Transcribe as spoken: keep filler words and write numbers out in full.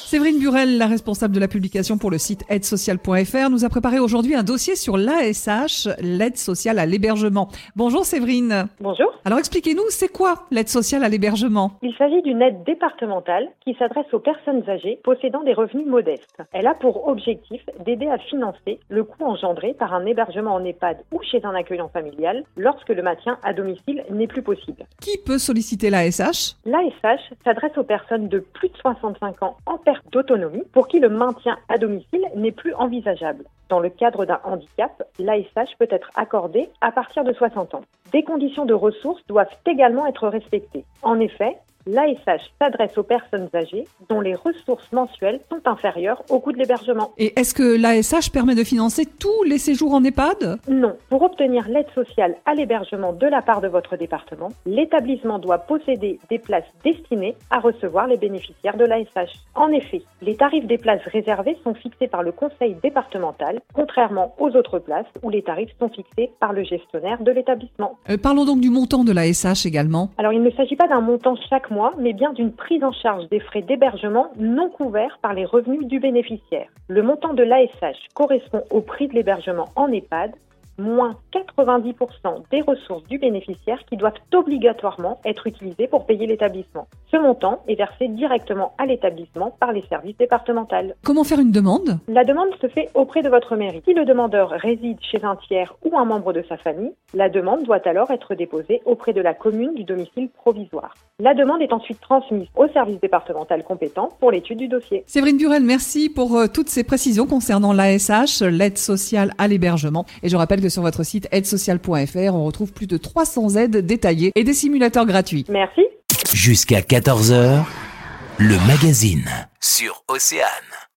Séverine Burel, la responsable de la publication pour le site aide sociale point f r, nous a préparé aujourd'hui un dossier sur l'A S H, l'aide sociale à l'hébergement. Bonjour Séverine. Bonjour. Alors expliquez-nous, c'est quoi l'aide sociale à l'hébergement ? Il s'agit d'une aide départementale qui s'adresse aux personnes âgées possédant des revenus modestes. Elle a pour objectif d'aider à financer le coût engendré par un hébergement en EHPAD ou chez un accueillant familial lorsque le maintien à domicile n'est plus possible. Qui peut solliciter l'A S H ? L'A S H s'adresse aux personnes de plus de soixante-cinq ans en perte d'autonomie pour qui le maintien à domicile n'est plus envisageable. Dans le cadre d'un handicap, l'A S H peut être accordée à partir de soixante ans. Des conditions de ressources doivent également être respectées. En effet, l'A S H s'adresse aux personnes âgées dont les ressources mensuelles sont inférieures au coût de l'hébergement. Et est-ce que l'A S H permet de financer tous les séjours en EHPAD ? Non. Pour obtenir l'aide sociale à l'hébergement de la part de votre département, l'établissement doit posséder des places destinées à recevoir les bénéficiaires de l'A S H. En effet, les tarifs des places réservées sont fixés par le conseil départemental, contrairement aux autres places où les tarifs sont fixés par le gestionnaire de l'établissement. Euh, parlons donc du montant de l'A S H également. Alors, il ne s'agit pas d'un montant chaque mois, mais bien d'une prise en charge des frais d'hébergement non couverts par les revenus du bénéficiaire. Le montant de l'A S H correspond au prix de l'hébergement en EHPAD, moins quatre-vingt-dix pour cent des ressources du bénéficiaire qui doivent obligatoirement être utilisées pour payer l'établissement. Ce montant est versé directement à l'établissement par les services départementaux. Comment faire une demande ? La demande se fait auprès de votre mairie. Si le demandeur réside chez un tiers ou un membre de sa famille, la demande doit alors être déposée auprès de la commune du domicile provisoire. La demande est ensuite transmise au service départemental compétent pour l'étude du dossier. Séverine Burel, merci pour euh, toutes ces précisions concernant l'A S H, l'aide sociale à l'hébergement. Et je rappelle que sur votre site aide sociale point f r, on retrouve plus de trois cents aides détaillées et des simulateurs gratuits. Merci. Jusqu'à quatorze heures, le magazine sur Océane.